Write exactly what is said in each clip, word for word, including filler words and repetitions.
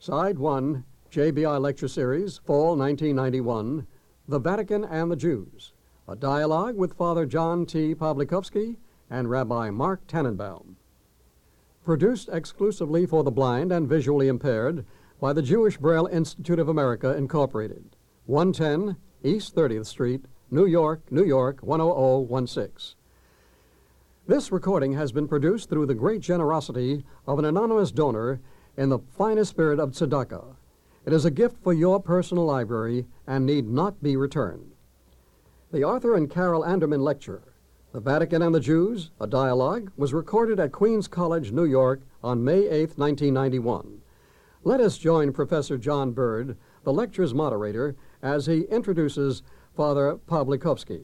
Side one, J B I Lecture Series, Fall nineteen ninety-one, The Vatican and the Jews, a dialogue with Father John T. Pawlikowski and Rabbi Mark Tannenbaum. Produced exclusively for the blind and visually impaired by the Jewish Braille Institute of America, Incorporated, one ten East thirtieth Street, New York, New York, one oh oh one six. This recording has been produced through the great generosity of an anonymous donor in the finest spirit of tzedakah. It is a gift for your personal library and need not be returned. The Arthur and Carol Anderman lecture, The Vatican and the Jews, a dialogue, was recorded at Queens College, New York on May eighth, nineteen ninety-one. Let us join Professor John Bird, the lecture's moderator, as he introduces Father Pawlikowski.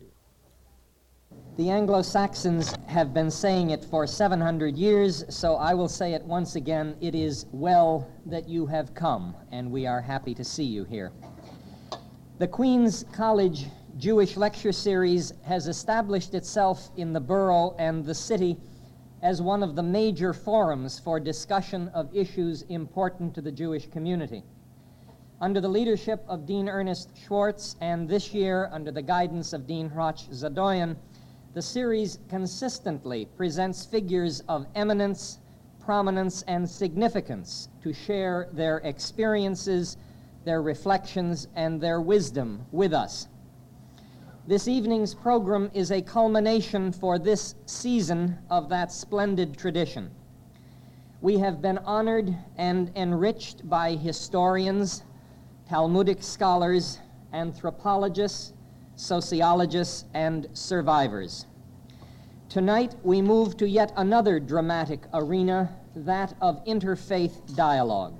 The Anglo-Saxons have been saying it for seven hundred years, so I will say it once again. It is well that you have come, and we are happy to see you here. The Queens College Jewish Lecture Series has established itself in the borough and the city as one of the major forums for discussion of issues important to the Jewish community. Under the leadership of Dean Ernest Schwartz, and this year under the guidance of Dean Hroch Zadoyan, the series consistently presents figures of eminence, prominence, and significance to share their experiences, their reflections, and their wisdom with us. This evening's program is a culmination for this season of that splendid tradition. We have been honored and enriched by historians, Talmudic scholars, anthropologists, sociologists, and survivors. Tonight, we move to yet another dramatic arena, that of interfaith dialogue.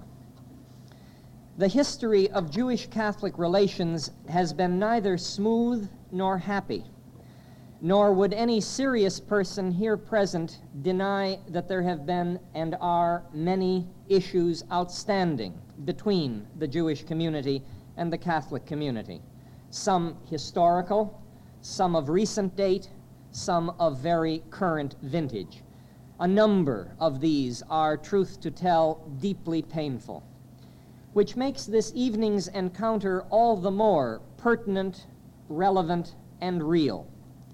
The history of Jewish-Catholic relations has been neither smooth nor happy, nor would any serious person here present deny that there have been and are many issues outstanding between the Jewish community and the Catholic community. Some historical, some of recent date, some of very current vintage. A number of these are, truth to tell, deeply painful, which makes this evening's encounter all the more pertinent, relevant, and real.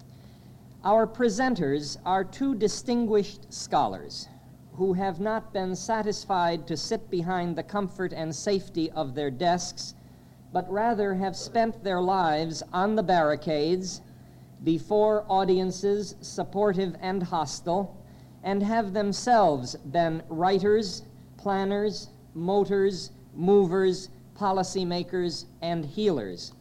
Our presenters are two distinguished scholars who have not been satisfied to sit behind the comfort and safety of their desks, but rather have spent their lives on the barricades, before audiences supportive and hostile, and have themselves been writers, planners, motors, movers, policymakers, and healers.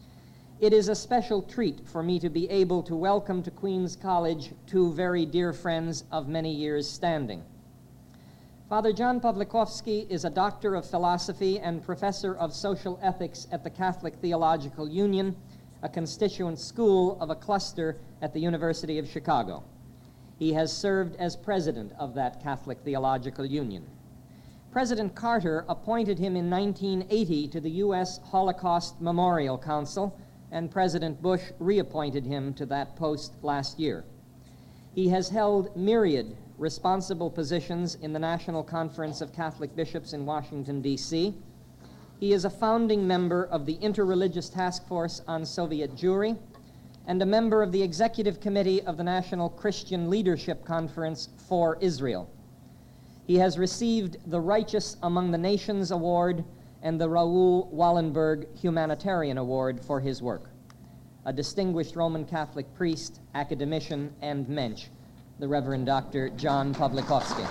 It is a special treat for me to be able to welcome to Queens College two very dear friends of many years' standing. Father John Pawlikowski is a doctor of philosophy and professor of social ethics at the Catholic Theological Union, a constituent school of a cluster at the University of Chicago. He has served as president of that Catholic Theological Union. President Carter appointed him in nineteen eighty to the U S Holocaust Memorial Council, and President Bush reappointed him to that post last year. He has held myriad responsible positions in the National Conference of Catholic Bishops in Washington, D C He is a founding member of the Interreligious Task Force on Soviet Jewry and a member of the Executive Committee of the National Christian Leadership Conference for Israel. He has received the Righteous Among the Nations Award and the Raoul Wallenberg Humanitarian Award for his work. A distinguished Roman Catholic priest, academician, and mensch, the Reverend Doctor John Pawlikowski.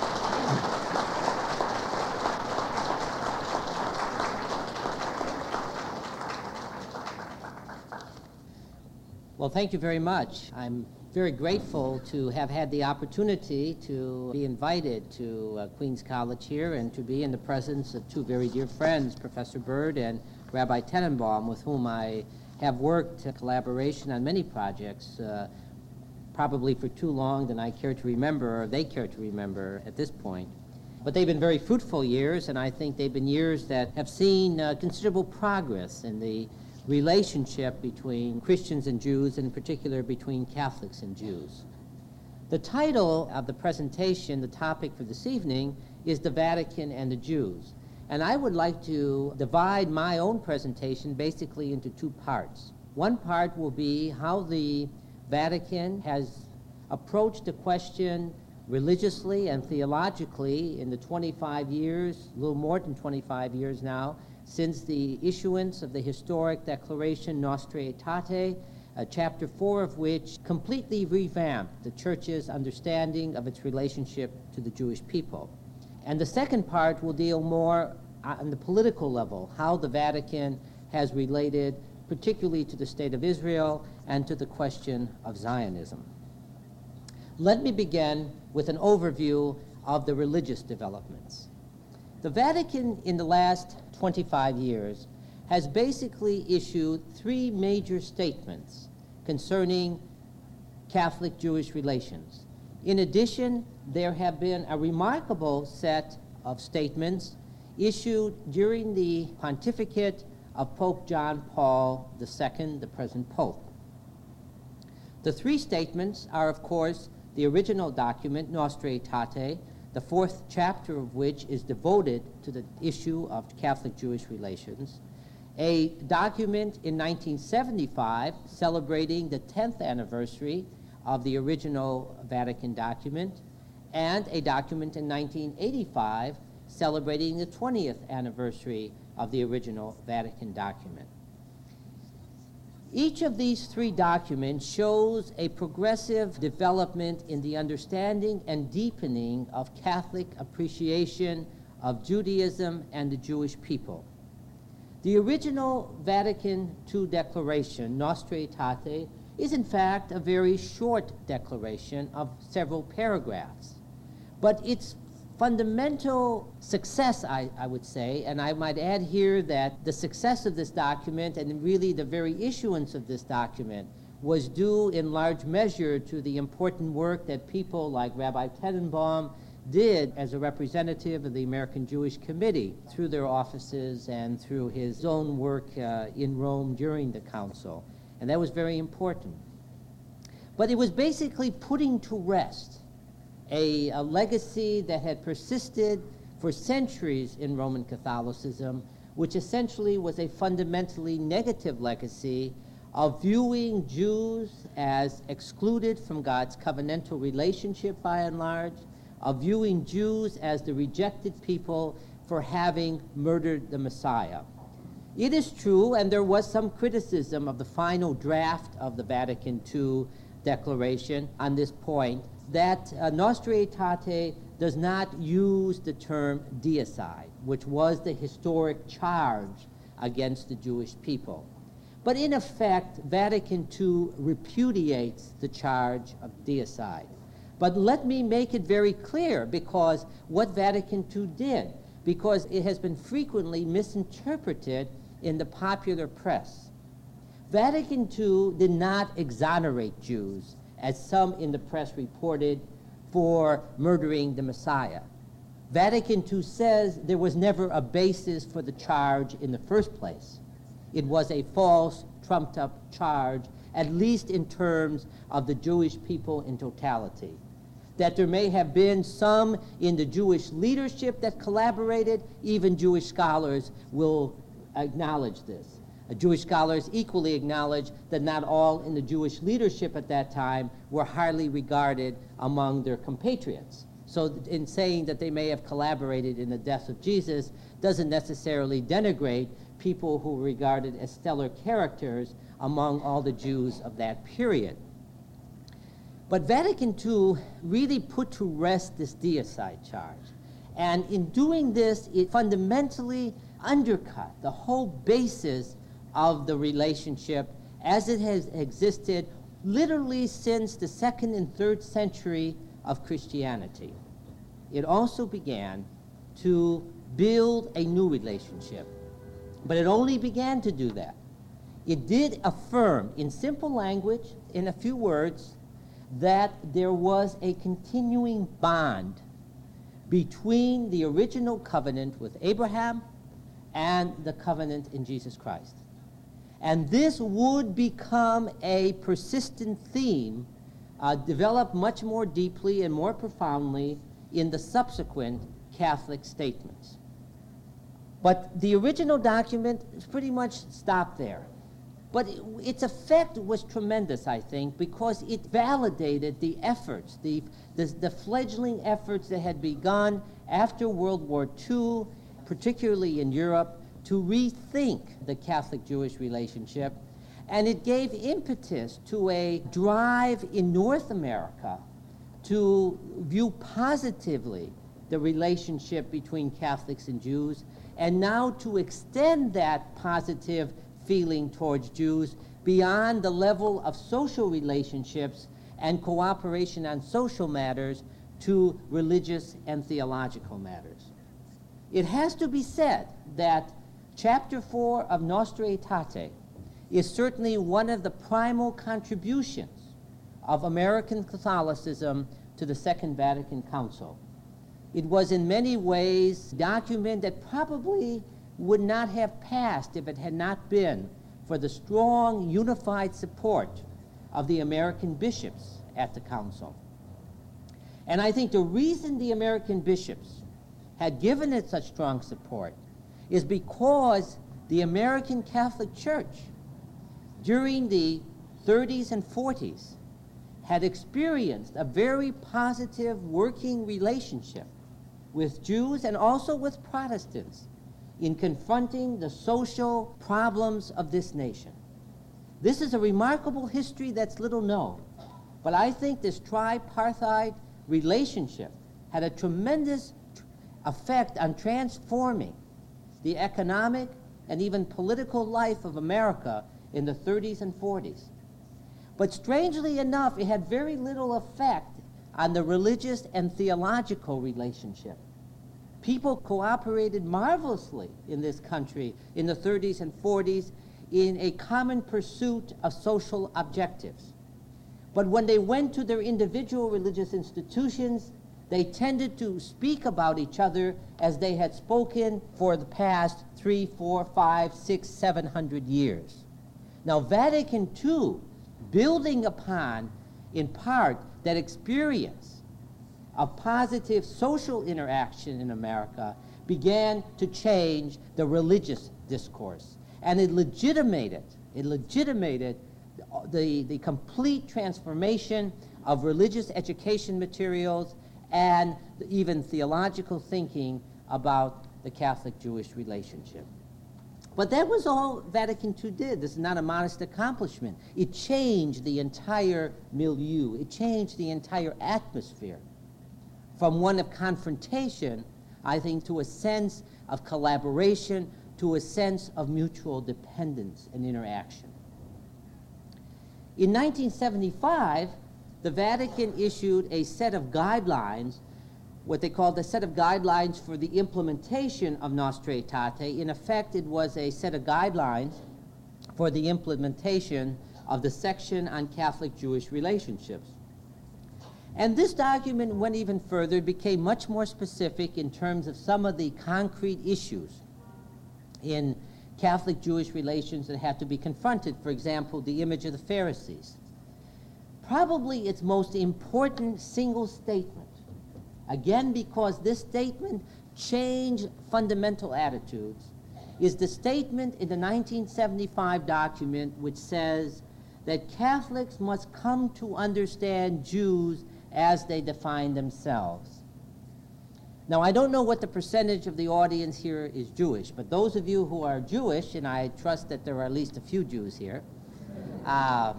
Well, thank you very much. I'm very grateful to have had the opportunity to be invited to uh, Queens College here and to be in the presence of two very dear friends, Professor Bird and Rabbi Tannenbaum, with whom I have worked in collaboration on many projects, uh, probably for too long than I care to remember, or they care to remember at this point. But they've been very fruitful years, and I think they've been years that have seen uh, considerable progress in the relationship between Christians and Jews, and in particular between Catholics and Jews. The title of the presentation, the topic for this evening, is The Vatican and the Jews. And I would like to divide my own presentation basically into two parts. One part will be how the Vatican has approached the question religiously and theologically in the twenty-five years, a little more than twenty-five years now, since the issuance of the historic Declaration Nostra Aetate, uh, chapter four of which completely revamped the Church's understanding of its relationship to the Jewish people. And the second part will deal more on the political level, how the Vatican has related particularly to the State of Israel and to the question of Zionism. Let me begin with an overview of the religious developments. The Vatican in the last twenty-five years has basically issued three major statements concerning Catholic-Jewish relations. In addition, there have been a remarkable set of statements issued during the pontificate of Pope John Paul the Second, the present Pope. The three statements are, of course, the original document, Nostra Aetate, the fourth chapter of which is devoted to the issue of Catholic-Jewish relations, a document in nineteen seventy-five celebrating the tenth anniversary of the original Vatican document, and a document in nineteen eighty-five celebrating the twentieth anniversary of the original Vatican document. Each of these three documents shows a progressive development in the understanding and deepening of Catholic appreciation of Judaism and the Jewish people. The original Vatican Two Declaration, Nostra Aetate, is in fact a very short declaration of several paragraphs. But its fundamental success, I, I would say, and I might add here that the success of this document and really the very issuance of this document was due in large measure to the important work that people like Rabbi Tenenbaum did as a representative of the American Jewish Committee through their offices and through his own work uh, in Rome during the council. And that was very important. But it was basically putting to rest A, a legacy that had persisted for centuries in Roman Catholicism, which essentially was a fundamentally negative legacy of viewing Jews as excluded from God's covenantal relationship by and large, of viewing Jews as the rejected people for having murdered the Messiah. It is true, and there was some criticism of the final draft of the Vatican Two Declaration on this point, that uh, Nostra Aetate does not use the term deicide, which was the historic charge against the Jewish people. But in effect, Vatican Two repudiates the charge of deicide. But let me make it very clear, because what Vatican Two did, because it has been frequently misinterpreted in the popular press. Vatican Two did not exonerate Jews, as some in the press reported, for murdering the Messiah. Vatican Two says there was never a basis for the charge in the first place. It was a false, trumped-up charge, at least in terms of the Jewish people in totality. That there may have been some in the Jewish leadership that collaborated, even Jewish scholars will acknowledge this. Uh, Jewish scholars equally acknowledge that not all in the Jewish leadership at that time were highly regarded among their compatriots. So in saying that they may have collaborated in the death of Jesus doesn't necessarily denigrate people who were regarded as stellar characters among all the Jews of that period. But Vatican Two really put to rest this deicide charge. And in doing this, it fundamentally undercut the whole basis of the relationship as it has existed literally since the second and third century of Christianity. It also began to build a new relationship, but it only began to do that. It did affirm in simple language, in a few words, that there was a continuing bond between the original covenant with Abraham and the covenant in Jesus Christ. And this would become a persistent theme, uh, developed much more deeply and more profoundly in the subsequent Catholic statements. But the original document is pretty much stopped there. But it, its effect was tremendous, I think, because it validated the efforts, the, the, the fledgling efforts that had begun after World War Two, particularly in Europe, to rethink the Catholic-Jewish relationship. And it gave impetus to a drive in North America to view positively the relationship between Catholics and Jews, and now to extend that positive feeling towards Jews beyond the level of social relationships and cooperation on social matters to religious and theological matters. It has to be said that Chapter four of Nostra Aetate is certainly one of the primal contributions of American Catholicism to the Second Vatican Council. It was in many ways a document that probably would not have passed if it had not been for the strong, unified support of the American bishops at the council. And I think the reason the American bishops had given it such strong support is because the American Catholic Church during the thirties and forties had experienced a very positive working relationship with Jews and also with Protestants in confronting the social problems of this nation. This is a remarkable history that's little known, but I think this tripartite relationship had a tremendous effect on transforming the economic and even political life of America in the thirties and forties. But strangely enough, it had very little effect on the religious and theological relationship. People cooperated marvelously in this country in the thirties and forties in a common pursuit of social objectives. But when they went to their individual religious institutions, they tended to speak about each other as they had spoken for the past three, four, five, six, seven hundred years. Now, Vatican Two, building upon, in part, that experience of positive social interaction in America, began to change the religious discourse. And it legitimated, it legitimated the, the complete transformation of religious education materials and even theological thinking about the Catholic-Jewish relationship. But that was all Vatican Two did. This is not a modest accomplishment. It changed the entire milieu. It changed the entire atmosphere from one of confrontation, I think, to a sense of collaboration, to a sense of mutual dependence and interaction. In nineteen seventy-five, the Vatican issued a set of guidelines, what they called a set of guidelines for the implementation of Nostra Aetate. In effect, it was a set of guidelines for the implementation of the section on Catholic-Jewish relationships. And this document went even further, became much more specific in terms of some of the concrete issues in Catholic-Jewish relations that had to be confronted. For example, the image of the Pharisees. Probably its most important single statement, again because this statement changed fundamental attitudes, is the statement in the nineteen seventy-five document which says that Catholics must come to understand Jews as they define themselves. Now, I don't know what the percentage of the audience here is Jewish, but those of you who are Jewish, and I trust that there are at least a few Jews here, uh,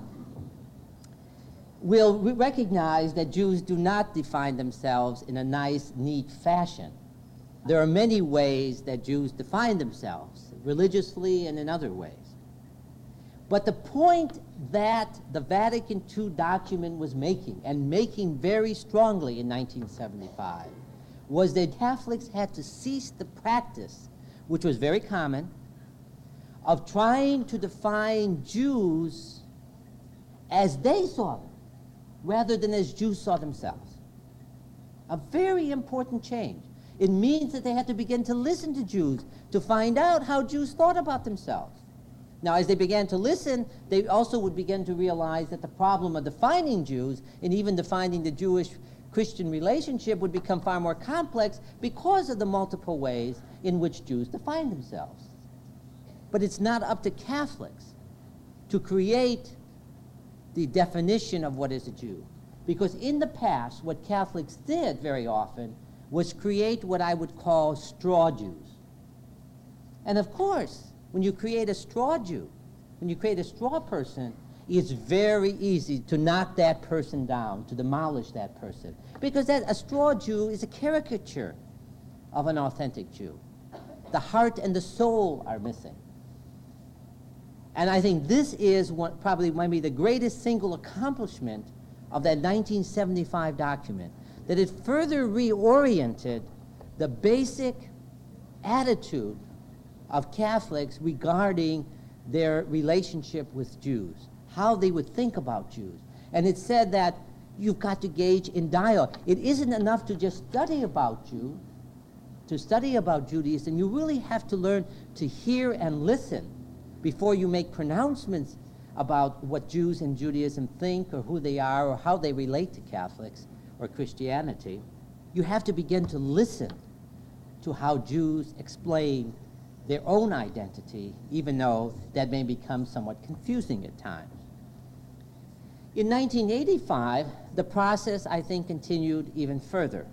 will re- recognize that Jews do not define themselves in a nice, neat fashion. There are many ways that Jews define themselves, religiously and in other ways. But the point that the Vatican Two document was making, and making very strongly in nineteen seventy-five, was that Catholics had to cease the practice, which was very common, of trying to define Jews as they saw them, rather than as Jews saw themselves. A very important change. It means that they had to begin to listen to Jews to find out how Jews thought about themselves. Now, as they began to listen, they also would begin to realize that the problem of defining Jews, and even defining the Jewish Jewish-Christian relationship would become far more complex because of the multiple ways in which Jews define themselves. But it's not up to Catholics to create the definition of what is a Jew. Because in the past, what Catholics did very often was create what I would call straw Jews. And of course, when you create a straw Jew, when you create a straw person, it's very easy to knock that person down, to demolish that person. Because that, a straw Jew is a caricature of an authentic Jew. The heart and the soul are missing. And I think this is what probably might be the greatest single accomplishment of that nineteen seventy-five document, that it further reoriented the basic attitude of Catholics regarding their relationship with Jews, how they would think about Jews. And it said that you've got to engage in dialogue. It isn't enough to just study about Jews, to study about Judaism. You really have to learn to hear and listen before you make pronouncements about what Jews and Judaism think or who they are or how they relate to Catholics or Christianity. You have to begin to listen to how Jews explain their own identity, even though that may become somewhat confusing at times. In nineteen eighty-five, the process, I think, continued even further.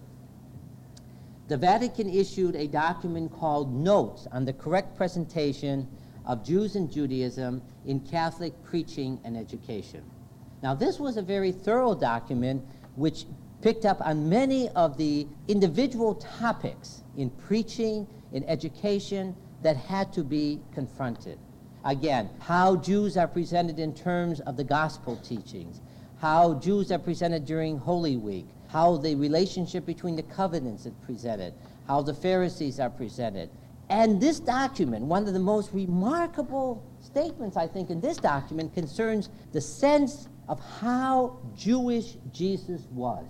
The Vatican issued a document called Notes on the Correct Presentation of Jews and Judaism in Catholic Preaching and Education. Now, this was a very thorough document which picked up on many of the individual topics in preaching, in education, that had to be confronted. Again, how Jews are presented in terms of the gospel teachings, how Jews are presented during Holy Week, how the relationship between the covenants is presented, how the Pharisees are presented. And this document, one of the most remarkable statements, I think, in this document concerns the sense of how Jewish Jesus was.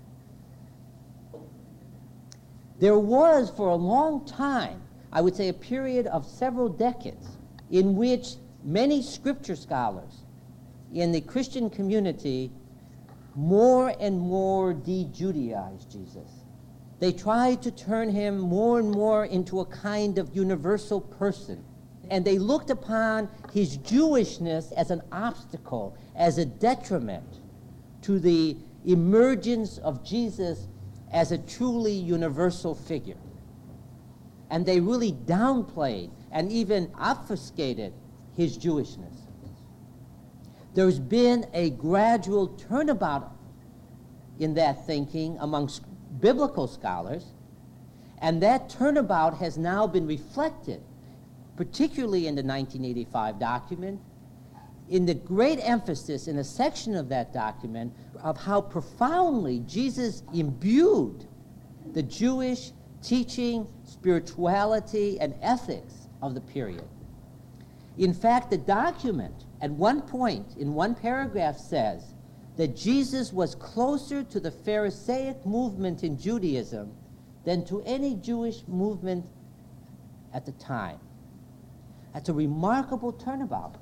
There was, for a long time, I would say a period of several decades, in which many scripture scholars in the Christian community more and more de-Judaized Jesus. They tried to turn him more and more into a kind of universal person. And they looked upon his Jewishness as an obstacle, as a detriment to the emergence of Jesus as a truly universal figure. And they really downplayed and even obfuscated his Jewishness. There's been a gradual turnabout in that thinking amongst biblical scholars, and that turnabout has now been reflected, particularly in the nineteen eighty-five document, in the great emphasis in a section of that document of how profoundly Jesus imbued the Jewish teaching, spirituality, and ethics of the period. In fact, the document at one point in one paragraph says that Jesus was closer to the Pharisaic movement in Judaism than to any Jewish movement at the time. That's a remarkable turnabout.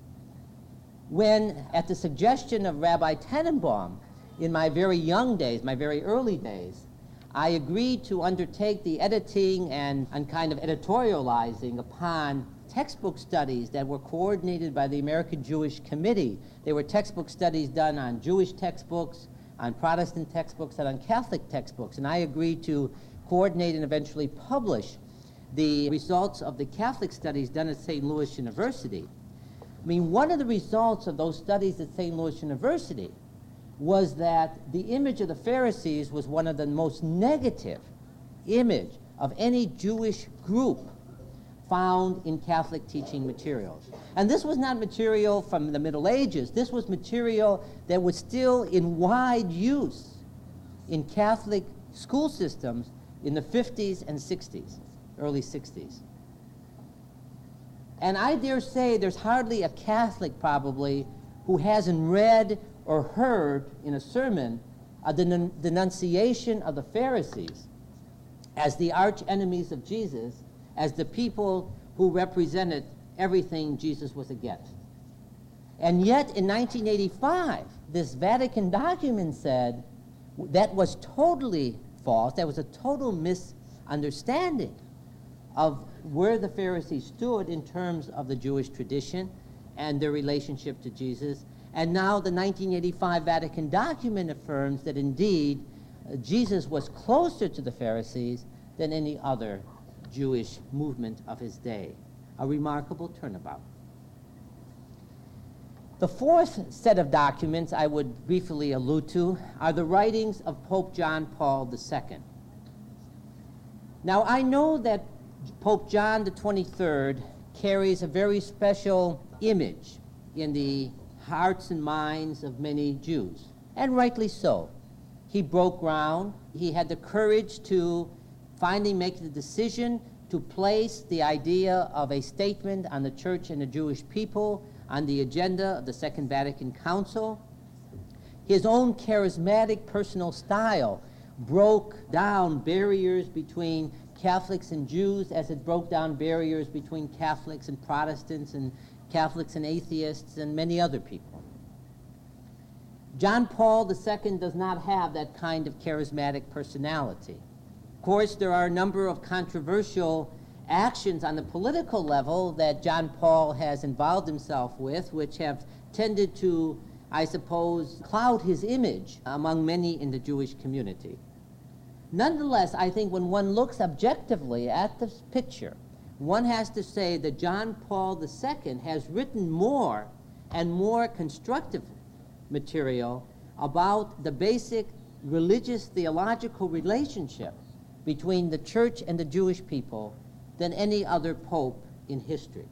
When, at the suggestion of Rabbi Tenenbaum, in my very young days, my very early days, I agreed to undertake the editing and, and kind of editorializing upon textbook studies that were coordinated by the American Jewish Committee. They were textbook studies done on Jewish textbooks, on Protestant textbooks, and on Catholic textbooks. And I agreed to coordinate and eventually publish the results of the Catholic studies done at Saint Louis University. I mean, one of the results of those studies at Saint Louis University was that the image of the Pharisees was one of the most negative image of any Jewish group found in Catholic teaching materials. And this was not material from the Middle Ages. This was material that was still in wide use in Catholic school systems in the fifties and sixties, early sixties. And I dare say there's hardly a Catholic probably who hasn't read or heard in a sermon a den- denunciation of the Pharisees as the arch enemies of Jesus, as the people who represented everything Jesus was against. And yet in nineteen eighty-five, this Vatican document said, That was totally false. That was a total misunderstanding of where the Pharisees stood in terms of the Jewish tradition and their relationship to Jesus. And now the nineteen eighty-five Vatican document affirms that indeed uh, Jesus was closer to the Pharisees than any other Jewish movement of his day. A remarkable turnabout. The fourth set of documents I would briefly allude to are the writings of Pope John Paul the Second. Now, I know that Pope John the twenty-third carries a very special image in the hearts and minds of many Jews, and rightly so. He broke ground. He had the courage to finally make the decision to place the idea of a statement on the church and the Jewish people on the agenda of the Second Vatican Council. His own charismatic personal style broke down barriers between Catholics and Jews as it broke down barriers between Catholics and Protestants and Catholics and atheists and many other people. John Paul the Second does not have that kind of charismatic personality. Of course, there are a number of controversial actions on the political level that John Paul has involved himself with, which have tended to, I suppose, cloud his image among many in the Jewish community. Nonetheless, I think when one looks objectively at this picture, one has to say that John Paul the Second has written more and more constructive material about the basic religious theological relationship between the church and the Jewish people than any other pope in history.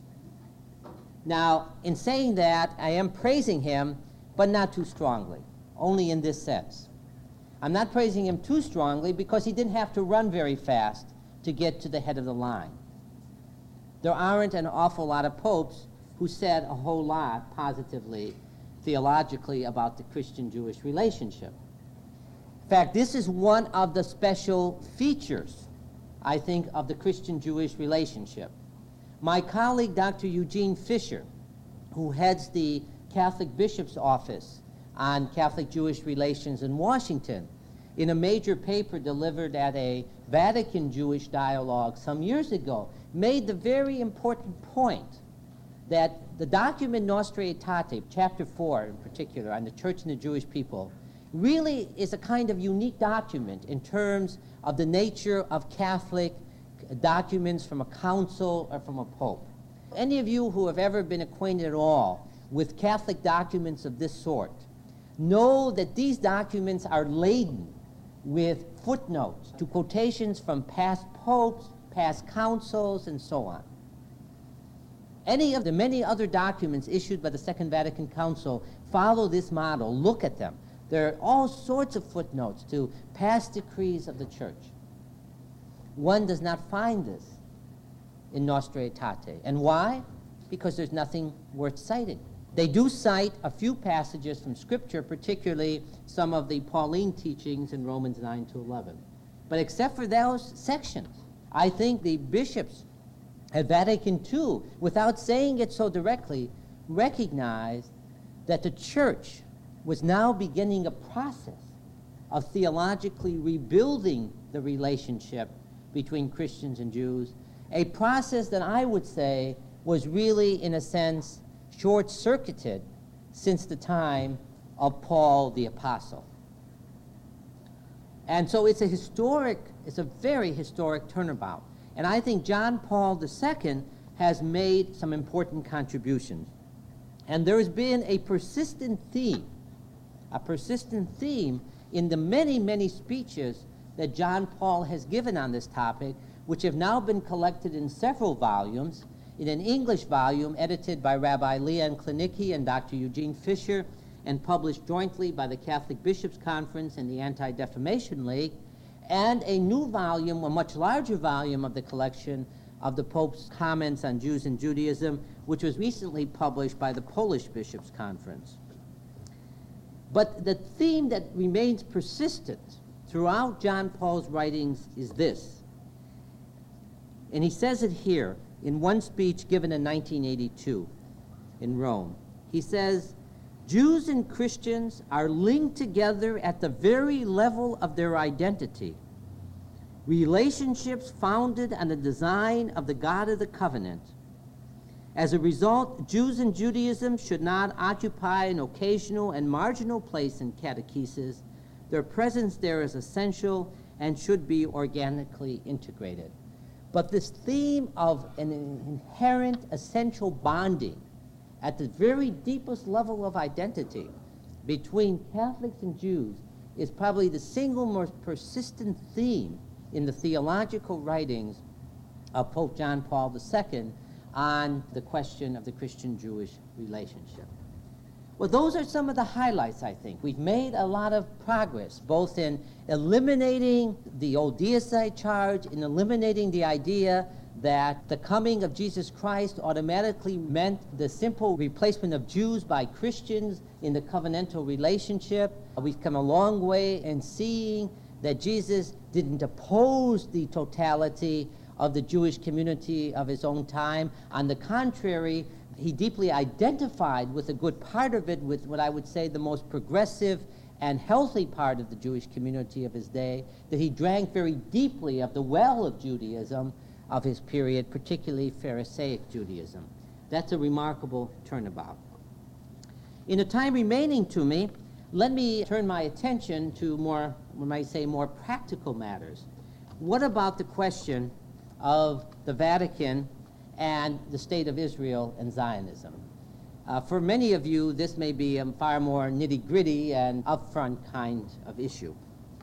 Now, in saying that, I am praising him, but not too strongly, only in this sense. I'm not praising him too strongly because he didn't have to run very fast to get to the head of the line. There aren't an awful lot of popes who said a whole lot positively, theologically, about the Christian-Jewish relationship. In fact, this is one of the special features, I think, of the Christian-Jewish relationship. My colleague, Doctor Eugene Fisher, who heads the Catholic Bishop's Office on Catholic-Jewish relations in Washington, in a major paper delivered at a Vatican Jewish dialogue some years ago, made the very important point that the document Nostra Aetate, chapter four in particular, on the church and the Jewish people, really is a kind of unique document in terms of the nature of Catholic documents from a council or from a pope. Any of you who have ever been acquainted at all with Catholic documents of this sort know that these documents are laden with footnotes to quotations from past popes, past councils, and so on. Any of the many other documents issued by the Second Vatican Council follow this model. Look at them. There are all sorts of footnotes to past decrees of the church. One does not find this in Nostra Aetate. And why? Because there's nothing worth citing. They do cite a few passages from Scripture, particularly some of the Pauline teachings in Romans nine to eleven. But except for those sections, I think the bishops at Vatican Two, without saying it so directly, recognized that the church was now beginning a process of theologically rebuilding the relationship between Christians and Jews, a process that I would say was really, in a sense, short-circuited since the time of Paul the Apostle. And so it's a historic, it's a very historic turnabout. And I think John Paul the Second has made some important contributions. And there has been a persistent theme, a persistent theme in the many, many speeches that John Paul has given on this topic, which have now been collected in several volumes, in an English volume edited by Rabbi Leon Klinicki and Doctor Eugene Fisher, and published jointly by the Catholic Bishops' Conference and the Anti-Defamation League, and a new volume, a much larger volume of the collection of the Pope's comments on Jews and Judaism, which was recently published by the Polish Bishops' Conference. But the theme that remains persistent throughout John Paul's writings is this. And he says it here in one speech given in nineteen eighty-two in Rome. He says, Jews and Christians are linked together at the very level of their identity. Relationships founded on the design of the God of the covenant. As a result, Jews and Judaism should not occupy an occasional and marginal place in catechesis. Their presence there is essential and should be organically integrated. But this theme of an inherent essential bonding at the very deepest level of identity between Catholics and Jews is probably the single most persistent theme in the theological writings of Pope John Paul the Second on the question of the Christian-Jewish relationship. Well, those are some of the highlights, I think. We've made a lot of progress, both in eliminating the old deicide charge, in eliminating the idea that the coming of Jesus Christ automatically meant the simple replacement of Jews by Christians in the covenantal relationship. We've come a long way in seeing that Jesus didn't oppose the totality of the Jewish community of his own time. On the contrary, he deeply identified with a good part of it, with what I would say the most progressive and healthy part of the Jewish community of his day, that he drank very deeply of the well of Judaism of his period, particularly Pharisaic Judaism. That's a remarkable turnabout. In the time remaining to me, let me turn my attention to more, we might say, more practical matters. What about the question of the Vatican and the State of Israel and Zionism? Uh, for many of you, this may be a far more nitty-gritty and upfront kind of issue.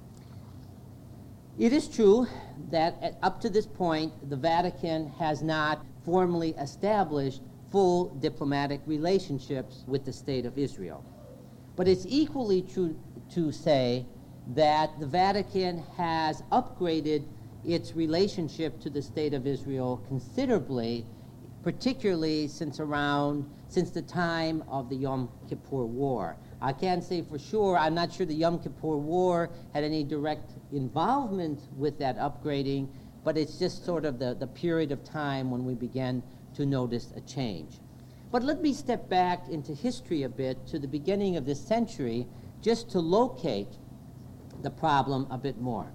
It is true that at, up to this point, the Vatican has not formally established full diplomatic relationships with the State of Israel. But it's equally true to say that the Vatican has upgraded its relationship to the State of Israel considerably, particularly since around, since the time of the Yom Kippur War. I can't say for sure, I'm not sure the Yom Kippur War had any direct involvement with that upgrading, but it's just sort of the, the period of time when we began to notice a change. But let me step back into history a bit to the beginning of this century just to locate the problem a bit more.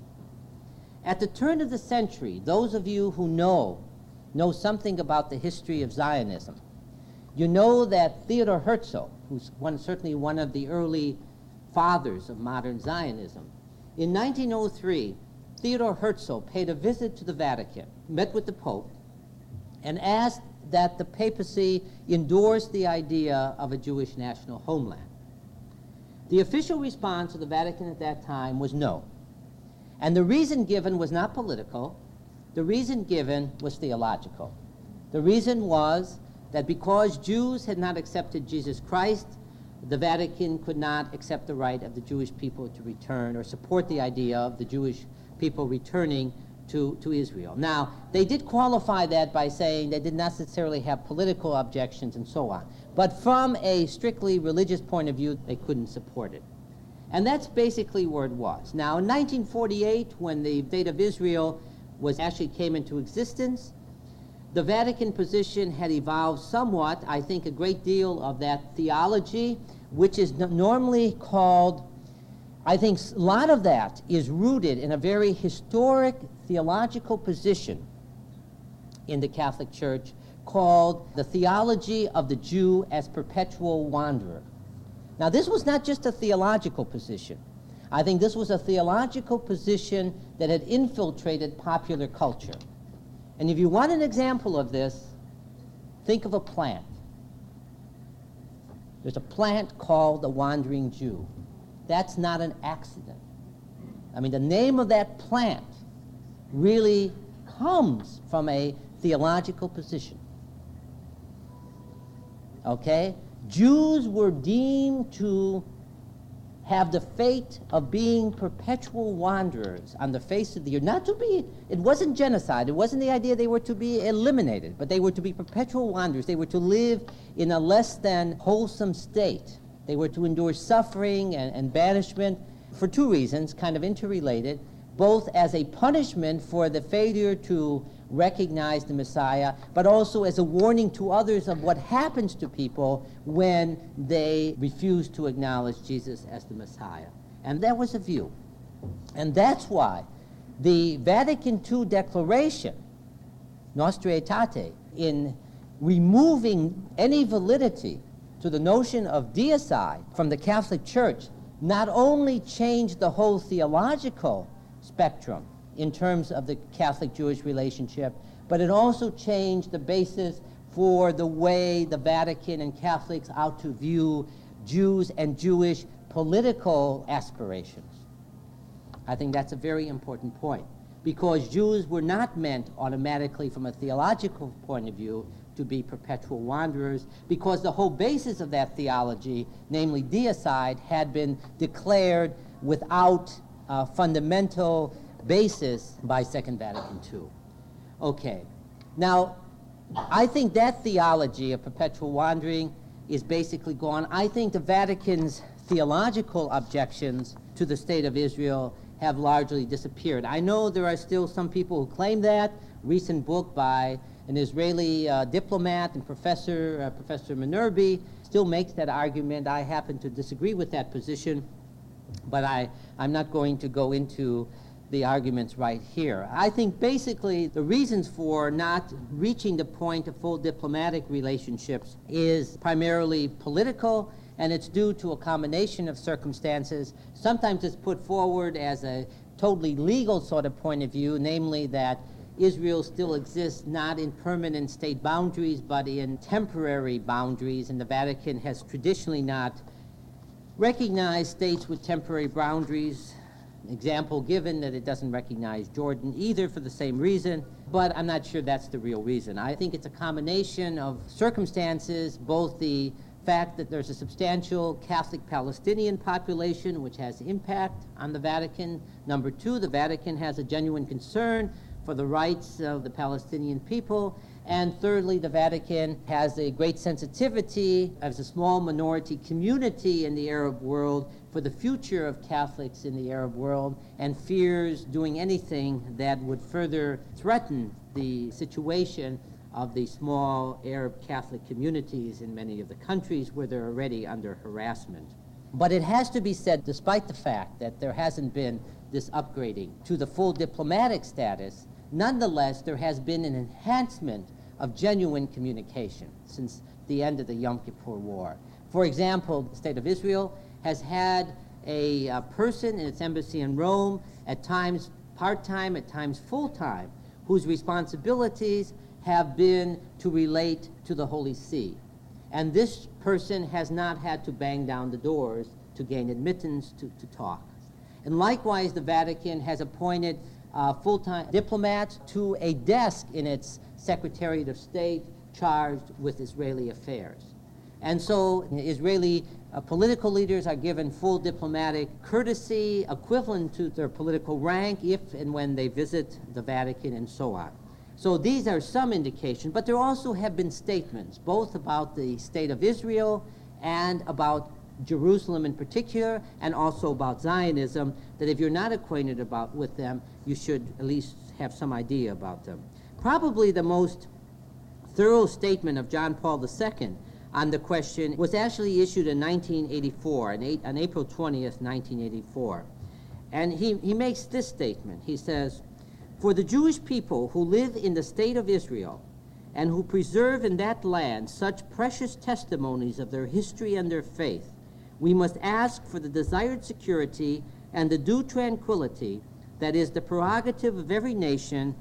At the turn of the century, those of you who know, know something about the history of Zionism, you know that Theodor Herzl, who's one, certainly one of the early fathers of modern Zionism, in nineteen oh three, Theodor Herzl paid a visit to the Vatican, met with the Pope, and asked that the papacy endorse the idea of a Jewish national homeland. The official response of the Vatican at that time was no. And the reason given was not political. The reason given was theological. The reason was that because Jews had not accepted Jesus Christ, the Vatican could not accept the right of the Jewish people to return or support the idea of the Jewish people returning to, to Israel. Now, they did qualify that by saying they did not necessarily have political objections and so on. But from a strictly religious point of view, they couldn't support it. And that's basically where it was. Now, in nineteen forty-eight, when the State of Israel was actually came into existence, the Vatican position had evolved somewhat. I think a great deal of that theology, which is n- normally called, I think a lot of that is rooted in a very historic theological position in the Catholic Church called the theology of the Jew as perpetual wanderer. Now, this was not just a theological position. I think this was a theological position that had infiltrated popular culture. And if you want an example of this, think of a plant. There's a plant called the Wandering Jew. That's not an accident. I mean, the name of that plant really comes from a theological position. Okay? Jews were deemed to have the fate of being perpetual wanderers on the face of the earth. Not to be, it wasn't genocide. It wasn't the idea they were to be eliminated, but they were to be perpetual wanderers. They were to live in a less than wholesome state. They were to endure suffering and, and banishment for two reasons, kind of interrelated. both as a punishment for the failure to recognize the Messiah, but also as a warning to others of what happens to people when they refuse to acknowledge Jesus as the Messiah. And that was a view. And that's why the Vatican Two Declaration, Nostra Aetate, in removing any validity to the notion of deicide from the Catholic Church, not only changed the whole theological spectrum in terms of the Catholic-Jewish relationship, but it also changed the basis for the way the Vatican and Catholics ought to view Jews and Jewish political aspirations. I think that's a very important point, because Jews were not meant automatically from a theological point of view to be perpetual wanderers, because the whole basis of that theology, namely deicide, had been declared without a fundamental basis by Second Vatican Two. Okay, now I think that theology of perpetual wandering is basically gone. I think the Vatican's theological objections to the state of Israel have largely disappeared. I know there are still some people who claim that. Recent book by an Israeli uh, diplomat and professor, uh, Professor Menerbi, still makes that argument. I happen to disagree with that position, but I, I'm not going to go into the arguments right here. I think basically the reasons for not reaching the point of full diplomatic relationships is primarily political, and it's due to a combination of circumstances. Sometimes it's put forward as a totally legal sort of point of view, namely that Israel still exists not in permanent state boundaries, but in temporary boundaries, and the Vatican has traditionally not recognized states with temporary boundaries. An example given that it doesn't recognize Jordan either for the same reason, but I'm not sure that's the real reason. I think it's a combination of circumstances, both the fact that there's a substantial Catholic Palestinian population which has impact on the Vatican. Number two, the Vatican has a genuine concern for the rights of the Palestinian people. And thirdly, the Vatican has a great sensitivity as a small minority community in the Arab world for the future of Catholics in the Arab world, and fears doing anything that would further threaten the situation of the small Arab Catholic communities in many of the countries where they're already under harassment. But it has to be said, despite the fact that there hasn't been this upgrading to the full diplomatic status, nonetheless, there has been an enhancement of genuine communication since the end of the Yom Kippur War. For example, the State of Israel has had a, a person in its embassy in Rome, at times part-time, at times full-time, whose responsibilities have been to relate to the Holy See. And this person has not had to bang down the doors to gain admittance to, to talk. And likewise, the Vatican has appointed uh, full-time diplomats to a desk in its Secretariat of State charged with Israeli affairs. And so Israeli uh, political leaders are given full diplomatic courtesy equivalent to their political rank if and when they visit the Vatican and so on. So these are some indications, but there also have been statements, both about the state of Israel and about Jerusalem in particular, and also about Zionism, that if you're not acquainted about with them, you should at least have some idea about them. Probably the most thorough statement of John Paul the Second on the question was actually issued in nineteen eighty-four, on, eight, on April twentieth, nineteen eighty-four. And he, he makes this statement. He says, "For the Jewish people who live in the state of Israel and who preserve in that land such precious testimonies of their history and their faith, we must ask for the desired security and the due tranquility that is the prerogative of every nation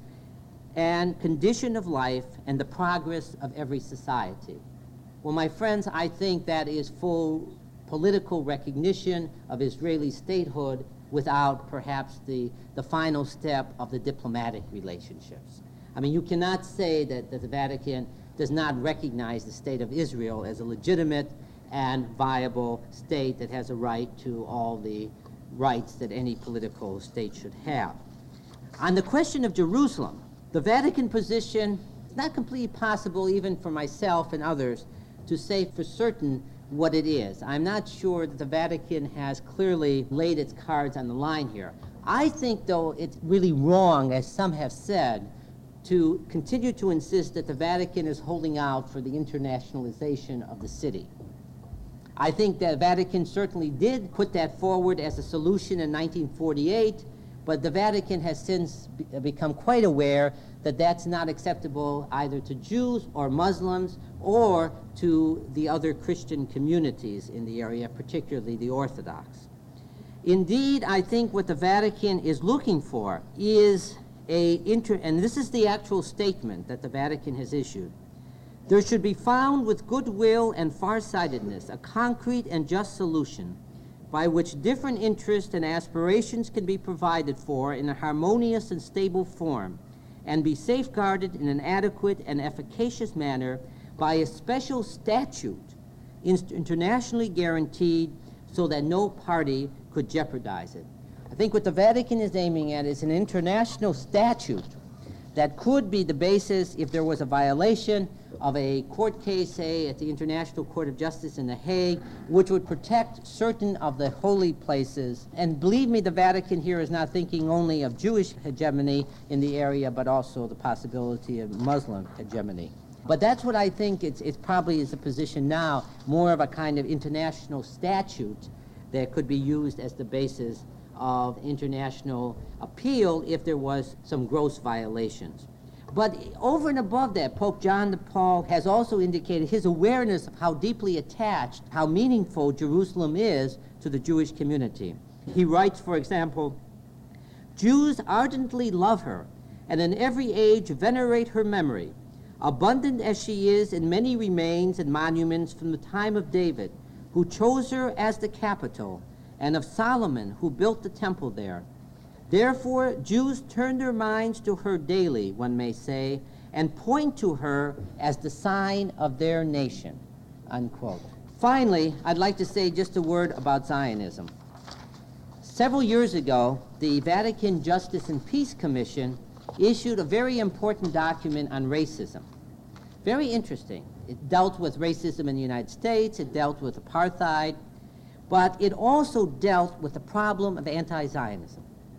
and condition of life and the progress of every society." Well, my friends, I think that is full political recognition of Israeli statehood without perhaps the, the final step of the diplomatic relationships. I mean, you cannot say that, that the Vatican does not recognize the state of Israel as a legitimate and viable state that has a right to all the rights that any political state should have. On the question of Jerusalem, the Vatican position, it's not completely possible even for myself and others to say for certain what it is. I'm not sure that the Vatican has clearly laid its cards on the line here. I think, though, it's really wrong, as some have said, to continue to insist that the Vatican is holding out for the internationalization of the city. I think the Vatican certainly did put that forward as a solution in nineteen forty-eight, but the Vatican has since be become quite aware that that's not acceptable either to Jews or Muslims or to the other Christian communities in the area, particularly the Orthodox. Indeed, I think what the Vatican is looking for is a inter, and this is the actual statement that the Vatican has issued. There should be found with goodwill and farsightedness a concrete and just solution by which different interests and aspirations can be provided for in a harmonious and stable form and be safeguarded in an adequate and efficacious manner by a special statute internationally guaranteed so that no party could jeopardize it. I think what the Vatican is aiming at is an international statute that could be the basis if there was a violation of a court case, say, at the International Court of Justice in The Hague, which would protect certain of the holy places. And believe me, the Vatican here is not thinking only of Jewish hegemony in the area, but also the possibility of Muslim hegemony. But that's what I think it's, it's probably is a position now, more of a kind of international statute that could be used as the basis of international appeal if there was some gross violations. But over and above that, Pope John Paul has also indicated his awareness of how deeply attached, how meaningful Jerusalem is to the Jewish community. He writes, for example, Jews ardently love her and in every age venerate her memory. Abundant as she is in many remains and monuments from the time of David, who chose her as the capital, and of Solomon, who built the temple there. Therefore, Jews turn their minds to her daily, one may say, and point to her as the sign of their nation, unquote. Finally, I'd like to say just a word about Zionism. Several years ago, the Vatican Justice and Peace Commission issued a very important document on racism. Very interesting. It dealt with racism in the United States, it dealt with apartheid, but it also dealt with the problem of anti-Zionism.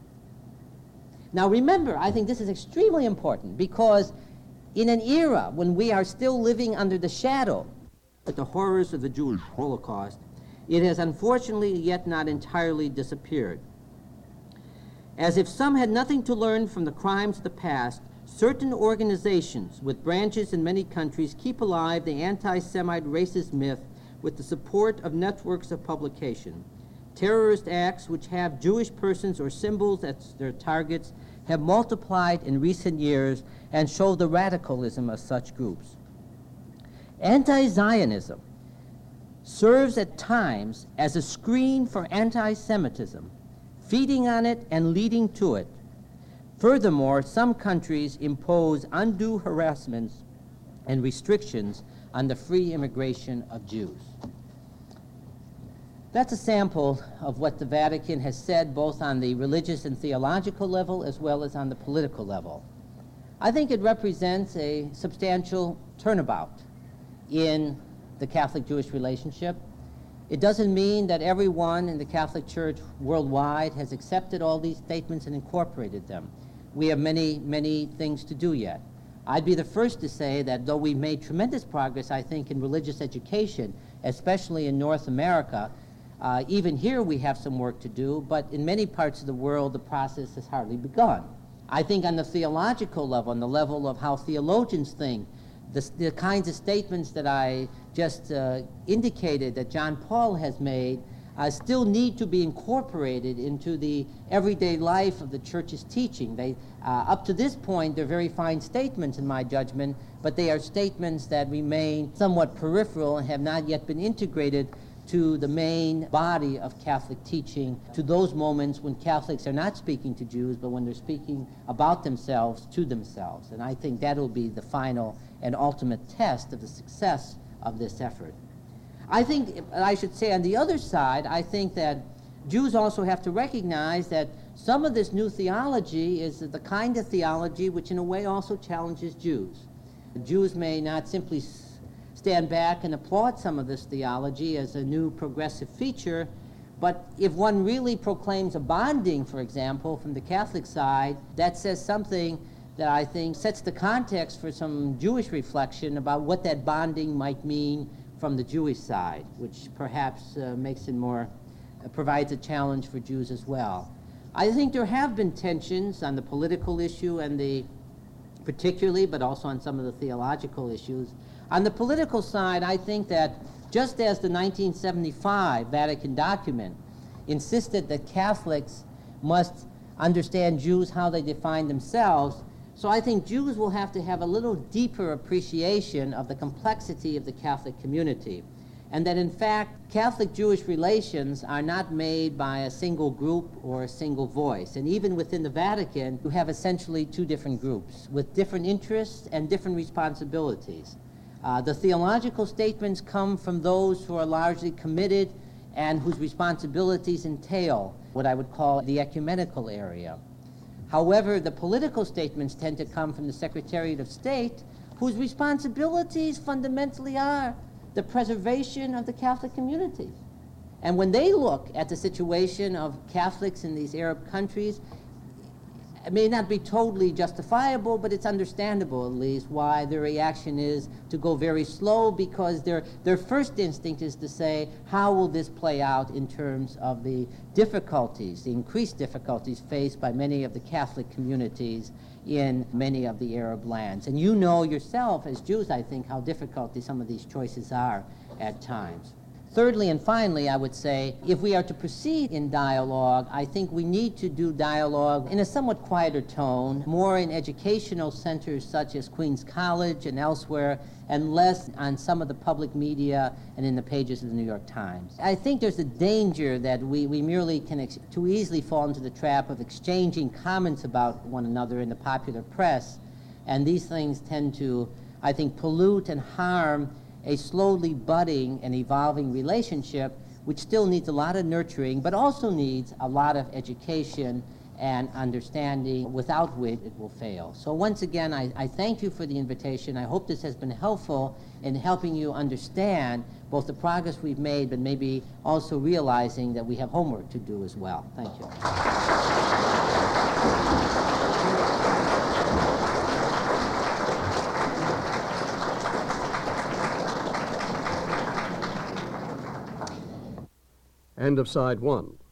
Now remember, I think this is extremely important because in an era when we are still living under the shadow of the horrors of the Jewish Holocaust, it has unfortunately yet not entirely disappeared. As if some had nothing to learn from the crimes of the past, certain organizations with branches in many countries keep alive the anti-Semite racist myth with the support of networks of publication. Terrorist acts which have Jewish persons or symbols as their targets have multiplied in recent years and show the radicalism of such groups. Anti-Zionism serves at times as a screen for anti-Semitism, feeding on it and leading to it. Furthermore, some countries impose undue harassments and restrictions on the free immigration of Jews. That's a sample of what the Vatican has said both on the religious and theological level as well as on the political level. I think it represents a substantial turnabout in the Catholic-Jewish relationship. It doesn't mean that everyone in the Catholic Church worldwide has accepted all these statements and incorporated them. We have many, many things to do yet. I'd be the first to say that though we've made tremendous progress, I think, in religious education, especially in North America, uh, even here we have some work to do, but in many parts of the world the process has hardly begun. I think on the theological level, on the level of how theologians think, the, the kinds of statements that I just uh, indicated that John Paul has made uh, still need to be incorporated into the everyday life of the Church's teaching. They, uh, up to this point, they're very fine statements in my judgment, but they are statements that remain somewhat peripheral and have not yet been integrated to the main body of Catholic teaching, to those moments when Catholics are not speaking to Jews, but when they're speaking about themselves to themselves. And I think that'll be the final and ultimate test of the success of this effort. I think, I should say on the other side, I think that Jews also have to recognize that some of this new theology is the kind of theology which in a way also challenges Jews. Jews may not simply stand back and applaud some of this theology as a new progressive feature, But if one really proclaims a bonding, for example, from the Catholic side, that says something that I think sets the context for some Jewish reflection about what that bonding might mean from the Jewish side, which perhaps uh, makes it more, uh, provides a challenge for Jews as well. I think there have been tensions on the political issue and the, particularly, but also on some of the theological issues. On the political side, I think that just as the nineteen seventy-five Vatican document insisted that Catholics must understand Jews how they define themselves, so I think Jews will have to have a little deeper appreciation of the complexity of the Catholic community, and that in fact Catholic-Jewish relations are not made by a single group or a single voice. And even within the Vatican, you have essentially two different groups with different interests and different responsibilities. Uh, the theological statements come from those who are largely committed and whose responsibilities entail what I would call the ecumenical area. However, the political statements tend to come from the Secretariat of State, whose responsibilities fundamentally are the preservation of the Catholic community. And when they look at the situation of Catholics in these Arab countries, it may not be totally justifiable, but it's understandable at least why their reaction is to go very slow, because their, their first instinct is to say, how will this play out in terms of the difficulties, the increased difficulties faced by many of the Catholic communities in many of the Arab lands. And you know yourself as Jews, I think, how difficult some of these choices are at times. Thirdly and finally, I would say, if we are to proceed in dialogue, I think we need to do dialogue in a somewhat quieter tone, more in educational centers such as Queens College and elsewhere, and less on some of the public media and in the pages of the New York Times. I think there's a danger that we, we merely can ex- too easily fall into the trap of exchanging comments about one another in the popular press, and these things tend to, I think, pollute and harm a slowly budding and evolving relationship, which still needs a lot of nurturing, but also needs a lot of education and understanding, without which it will fail. So once again, I, I thank you for the invitation. I hope this has been helpful in helping you understand both the progress we've made, but maybe also realizing that we have homework to do as well. Thank you. End of side one.